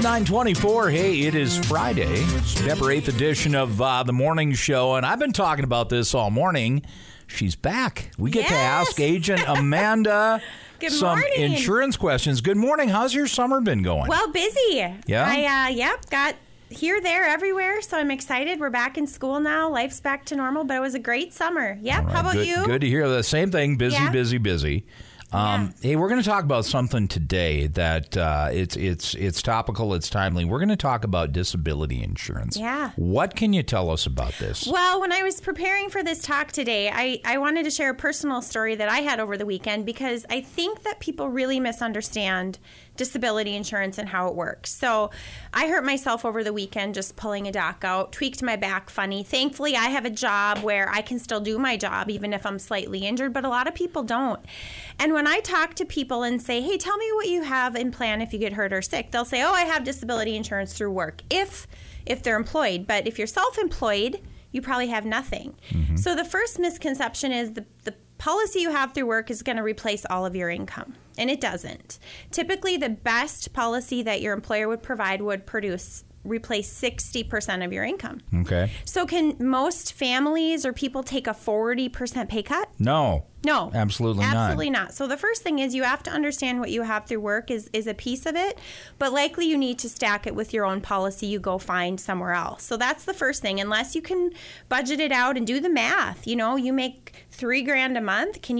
9:24. Hey, it is Friday, September 8th edition of the morning show, and I've been talking about this all morning. She's back. We get to ask Agent Amanda some insurance questions. Good morning. How's your summer been going? Well, busy. Yeah? I got here, there, everywhere, so I'm excited. We're back in school now. Life's back to normal, but it was a great summer. Yep. Right, how about you? Good to hear. The same thing. Busy. Hey, we're going to talk about something today that it's topical, it's timely. We're going to talk about disability insurance. Yeah. What can you tell us about this? Well, when I was preparing for this talk today, I wanted to share a personal story that I had over the weekend because I think that people really misunderstand disability insurance and how it works. So I hurt myself over the weekend just pulling a dock out, tweaked my back funny. Thankfully, I have a job where I can still do my job even if I'm slightly injured, but a lot of people don't. And when I talk to people and say, hey, tell me what you have in plan if you get hurt or sick, they'll say, oh, I have disability insurance through work if they're employed. But if you're self-employed, you probably have nothing. Mm-hmm. So the first misconception is the policy you have through work is going to replace all of your income. And it doesn't. Typically, the best policy that your employer would provide would replace 60% of your income. Okay. So can most families or people take a 40% pay cut? No. Absolutely not. So the first thing is you have to understand what you have through work is a piece of it, but likely you need to stack it with your own policy you go find somewhere else. So that's the first thing. Unless you can budget it out and do the math, you make $3,000 a month. Can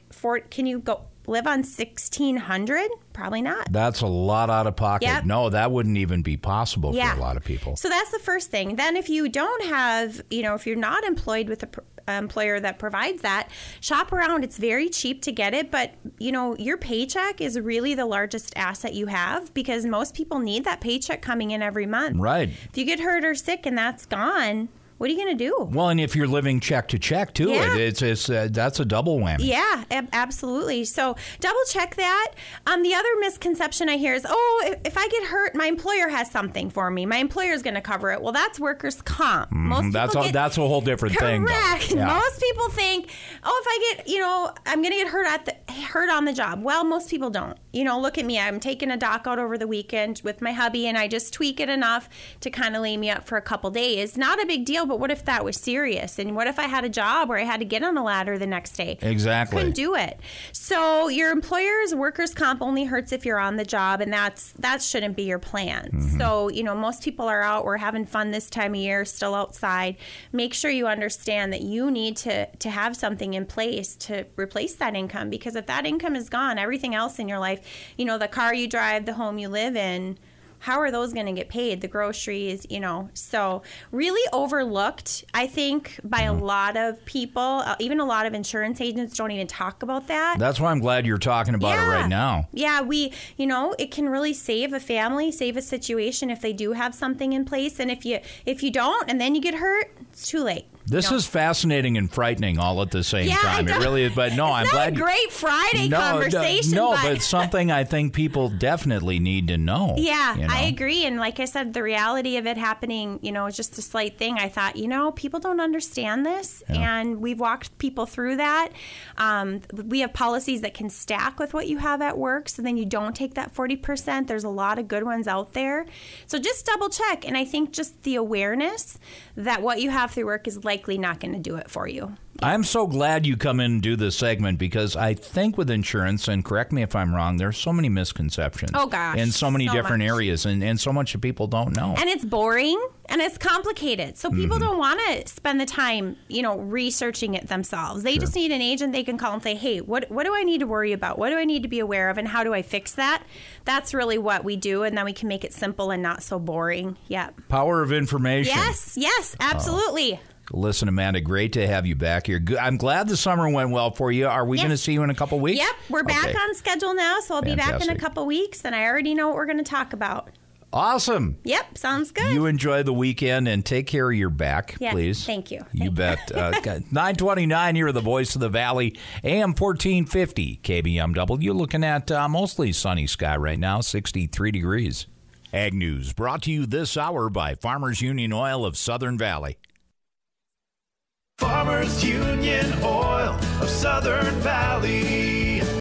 you go live on $1,600? Probably not. That's a lot out of pocket. Yep. No, that wouldn't even be possible for a lot of people. So that's the first thing. Then if you don't have, if you're not employed with an employer that provides that, shop around. It's very cheap to get it, but your paycheck is really the largest asset you have because most people need that paycheck coming in every month. Right. If you get hurt or sick and that's gone, what are you going to do? Well, and if you're living check to check, too, it's that's a double whammy. Yeah, absolutely. So double check that. The other misconception I hear is, if I get hurt, my employer has something for me. My employer is going to cover it. Well, that's workers' comp. That's a whole different thing. Correct. Yeah. Most people think, if I get, I'm going to get hurt on the job. Well, most people don't. Look at me. I'm taking a dock out over the weekend with my hubby, and I just tweak it enough to kind of lay me up for a couple days. Not a big deal. But what if that was serious? And what if I had a job where I had to get on a ladder the next day? Exactly. Couldn't do it. So your employer's workers' comp only hurts if you're on the job, and that shouldn't be your plan. Mm-hmm. So, most people are out. We're having fun this time of year, still outside. Make sure you understand that you need to have something in place to replace that income, because if that income is gone, everything else in your life, the car you drive, the home you live in, how are those going to get paid? The groceries, So really overlooked, I think, by a lot of people. Even a lot of insurance agents don't even talk about that. That's why I'm glad you're talking about it right now. Yeah, it can really save a family, save a situation if they do have something in place. And if you don't, and then you get hurt, it's too late. This is fascinating and frightening all at the same time. It really is. But no, I'm glad. It's not a great Friday conversation. But it's something I think people definitely need to know. Yeah, I agree. And like I said, the reality of it happening, is just a slight thing. I thought, people don't understand this. Yeah. And we've walked people through that. We have policies that can stack with what you have at work. So then you don't take that 40%. There's a lot of good ones out there. So just double check. And I think just the awareness that what you have through work is likely not going to do it for you. I'm so glad you come in and do this segment because I think with insurance, and correct me if I'm wrong, there's so many misconceptions. Oh, gosh. In so many different areas, and so much that people don't know. And it's boring, and it's complicated. So people don't want to spend the time, researching it themselves. They just need an agent they can call and say, hey, what do I need to worry about? What do I need to be aware of, and how do I fix that? That's really what we do, and then we can make it simple and not so boring. Yeah. Power of information. Yes, absolutely. Listen, Amanda, great to have you back here. I'm glad the summer went well for you. Are we going to see you in a couple weeks? Yep, we're back on schedule now, so I'll be back in a couple weeks, and I already know what we're going to talk about. Awesome. Yep, sounds good. You enjoy the weekend and take care of your back, please. Thank you. You bet. 929, you're the voice of the Valley, AM 1450, KBMW. Looking at mostly sunny sky right now, 63 degrees. Ag News brought to you this hour by Farmers Union Oil of Southern Valley. Farmers Union Oil of Southern Valley.